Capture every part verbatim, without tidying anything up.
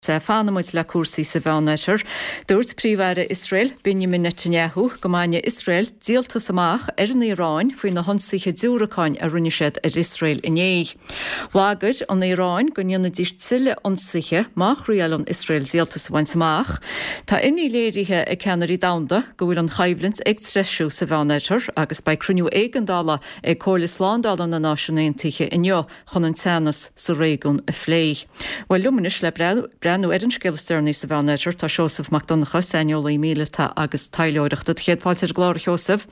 Sa fánamuid le cuasaí sa bheannatar, dúirt príomhmhaire Israel Benjamin Netanyahu go maine Israel díaltas amach ar an Íráin faoin na honsaithe dúracáin a rinne siad ar Israel inné. Bhágad an Íráin go ndeanna díos tuile ionsaithe más riail an Israel díaltas bhaint amach. Tá imní léirithe ag ceannarí damda go bhfuil an chaibhlint ag treisiú sa bheannatar agus ba cruniú éigeandála ag cóir Sláindála na náisiúnaontaithe inneo chun an teannas sa réigiún a phlé. Well lumanis le bread Brenn ar an scéalstearnaí sa bheannatar tá Seosamh MacDonagh Sainiola míleta agus taileoireachta chéadfáilte glár Seosamh.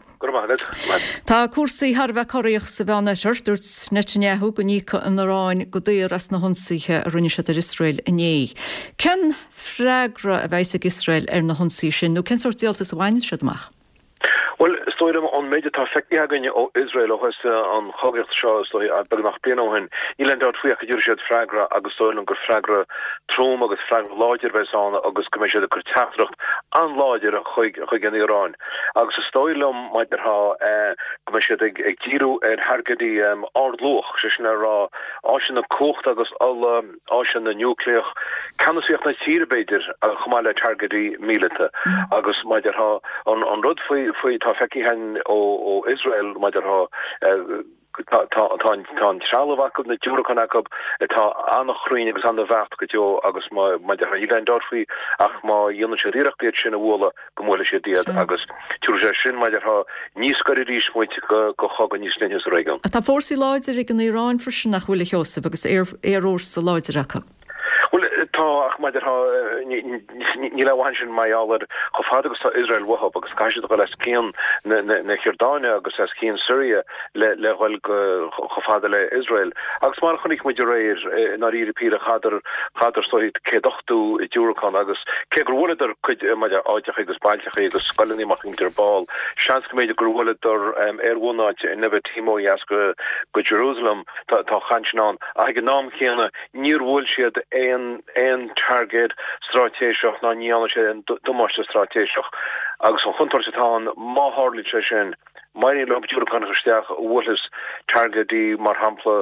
Tá cuasaí Harbheith choiríoch sa bheannatar dúirt Netanyahu go nícha an Íráin go dtíor as na honsaithe a rinne siad ar Israel inné. Cén freagra a bheith ag Israel ar na honsaí sin nó cén sort díaltas a bhain siad amach? Well, stoid am on méidir tá feici aganne ó Israel ó hoiste an chogacht seo stoi a bag nach blianóhin. Ní len dát fuiach dúir siad freagra agus stoilm gur freagra tróm agus freagra láidir bheitsána agus go méid siad a gur teachtracht an láidir a chuig chuig an Íráin. Agus a stoilm maidir ha go méid siad ag díú ar hargadí ardlóch sé sin rá ásin na cocht agus all ásin na núcleach canasíocht na tírebeidir a chumáile hargadí mílete agus maidir ha an an rud foi foi tá feici hen ó ó Israel maidir ha tá tá trálahach na dúrachanachab tá annachrín agus an bhecht go deo agus maidir ha ílein dorfaí ach má dhéanana sé riireachtaíad sin a bhla go móla sé diaad agus túr sé sin maidir ha níos goir rís muoite go go chagan níos linne réigen. A tá fórsaí láidir ag an Íráin frisin nach bhfuil Seosamh agus éarúir sa láidir acha. Well, tá ach maidir ha ní le bhain sin maiálar go fád agus tá Israel wahab agus caiisiad go leis cían na Jordáine agus leis cían Syria le le bhfuil go fáda le Israel. Agus mar chunig muidir réir na ríri píre chadar chadar stoid cédochtú i dúracán agus cé gur bhfuidir chuid maidir áiteach agus bailteach agus scoilníach intar ball. Seans go méidir gur bhfuidir ar bhúnáid in nebh tímó as go go Jerusalem tá chaintán a ag an nám chéanna níor bhfuil siad ein ein target stratéiseach na níana sé an domáiste stratéiseach agus an chuntar se tá má hardly sin mai lo kan gesteach wolis targetí mar hapla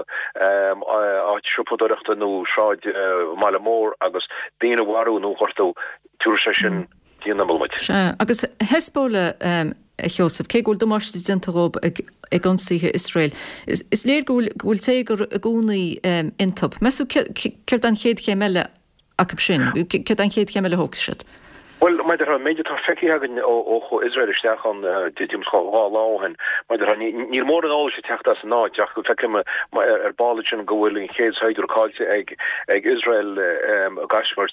á siúpóireachta nó sráid mála mór agus déana warú nó chortó túr sé sin díanamid. Agus hespóla Seosamh cé gúil domáiste dintarób ag ionsaithe Israel. Is is léir gúil gúil tégur a gúnaí intab. Mesú céir an chéad chéile acab sin, céir an chéad chéile hógus siad. Well, maidir ha méidir tá feici hagan ó ó Israel isteach an tíim há láhan, maidir níor mór an ála sé teachta as ná deach go feice ar bála sin go bhfuil in chéad saidir cáilte ag ag Israel a gasmart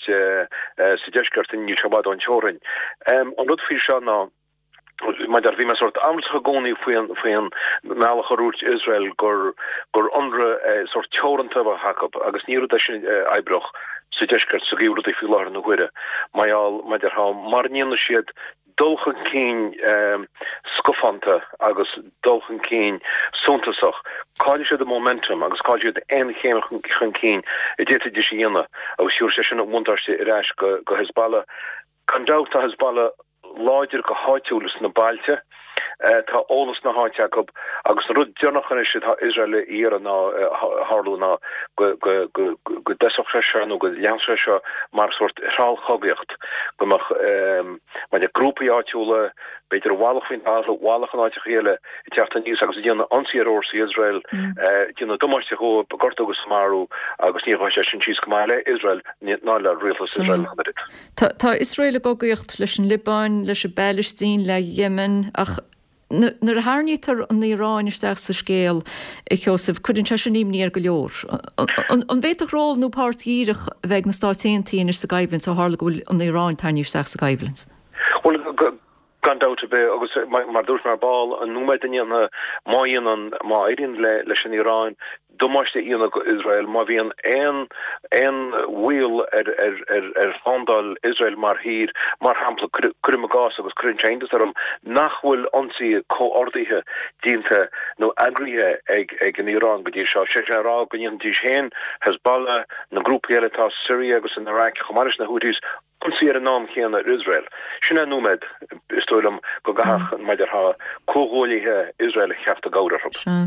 sa deisgart in níl Shabbat an teorin. An rud fí se ná maidir bhí me sort amsa gcónaí faoin faoin meallach rút Israel gur gur andre sort teoranta a hacab agus níú sin eibroch sa deisgart sa gíúra í fi láir na huire. Maiall maidir ha mar níana siad dulchan cín scofanta agus dulchan cín suntasach. Cáidir siad a momentum agus cáidir siad ein chéan chun cín i déta dí síana agus siúr sé sin mundarte i reis go go Hezbollah. Can dáta Hezbollah láidir go háitiúlas na bailte tá ólas na háiteach agus rud dearnachan is tá Israel íar ná hálú ná go deach se nó go leanse se mar sort ráil chogaocht gomach mai de grúpaí áitiúla beidir bhálachhain ála bhálachan áiteach chéile i teachta níos agus díanana ansaíar sa Israel díanana domáiste go bagart agus marú agus níá sé sin tíos go máile Israel ná le rialtas Israel. Tá Israel a gogaocht leis an Libán leis a Palestín le Yemen ach Nar hánítar an Íráin isteach sa scéal i Seosamh chuann te sin níomh go leor. An bhéach ról nó páirtíírech bheith na státéontaí is sa gaiblins a hála gohfuil an Íráin tarníir isteach sa gaiblins. Well, gan dáta be agus mar dúirt mar ball an núméid daine máíon an má éiríonn le leis an Íráin domáiste íana go Israel má bhíon ein ein bhil ar ar ar ar fandal Israel mar hir mar hampla cruime gas agus crunn changes arm nachhfuil ansaí comhordaithe dínta nó agrithe ag ag an Íráin go dtí seo sé rá go dtíon dtí héin Hezbollah na grúpa eile tá Syria agus an Iraq chumaris na Houthis kunsi er naam chéan ar Israel. Sinna nómed stoilm go gahach meidir ha cóhólathe Israel cheafta gáda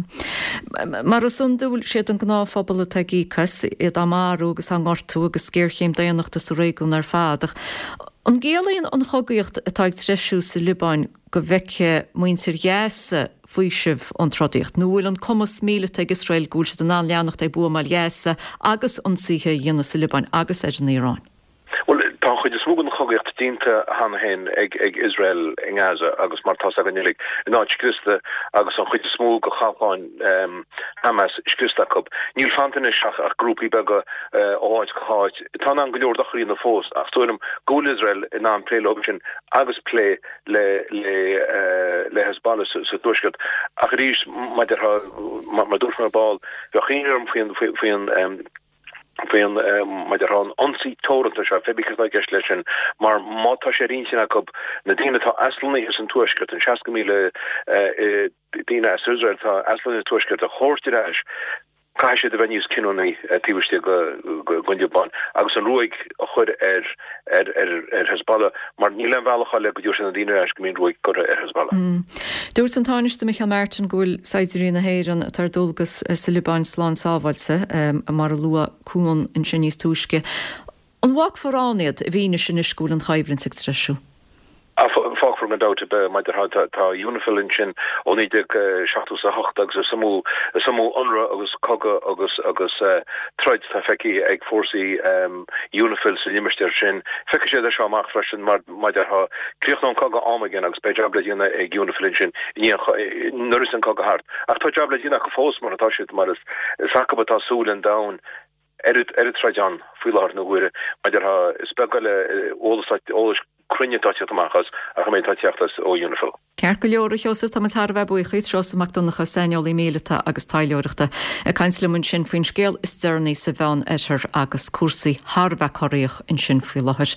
rub. Mar a sundúil siad an gná phobal a tagíchas iad amarú agus an ngortú agus céirchéim daanachta sa réigiún ar fádach. An géalaíonn an chogaíocht atá ag treisiú sa Libáin go bheice muoin sir gheasa faoi sibh an trodíocht. Nuail an cumas míle ag Israel gúil siad an ná leannacht ag buam mal gheasa agus an síthe dhéana sa Libáin agus ar an Iorán. Well, tá chuid is smúgan chogaíocht dínta hana hen ag, ag Israel in Gaza agus mar tá aga nilig ná scrista agus an chuid is smú go chapáin um, Hamas scrista cub. Níl fantaine seach ach grúpi bega uh, óháid go háid. Tá an go leor dochrí na fós ach stoilm gúil Israel in an play option agus play le le uh, le Hezbollah sa dúisgad ach rís maidir ha ma dús na ball go chinarm faoin faoin um, Fion meidir an ansí tórat se febikas na geslechen, mar mátá sé rinsin a gob na dine tá aslunni is an tuaskert an seaca míle dine as Israel tá aslunni tuaskert a chóirtireis. Caiise de bhainnius cinúnaí tíbhaiste go gundeban agus an ruig a chud ar ar ar ar Hezbollah mar níl an bhealach le go dúir na dine eis go mín ruig go ar Hezbollah. Dúirt an táiste Michael Martin gúil saidirí na héireann a tar dulgus sa Libáin slán sábhailte a mar a lua cúnan in sin níos túisce. An bhhac forrániad a bhíine sin is scúil an chaibhlinn sa treisiú. Fák for medouta be meidir ha tá UNIFIL in sin onídig seachú sa hocht agus samú samú onra agus coga agus agus troid tá feici ag fórsaí UNIFIL sa limmersteir sin feici sé seach freisin mar meidir ha críochtán coga amagin agus be jobla dhéna ag UNIFIL in sin nuris an coga hart. Ach tá jobla dhéna go fós mar atá siad mar is sacbatá súlan down edit edit trajan fuilar na gure meidir ha spegale ólasait ólas crunne táteachchas a go mé táteachtas ó UNIFIL. Cear go leor cheosa tá tar bheith buchaid tro amachúnacha seinolí méleata agus taileoireachta a caiinslemun sin faoin scéal is dearnaí sa bhean éir agus cuasaí Harbheith choíoch in sin fi láthir.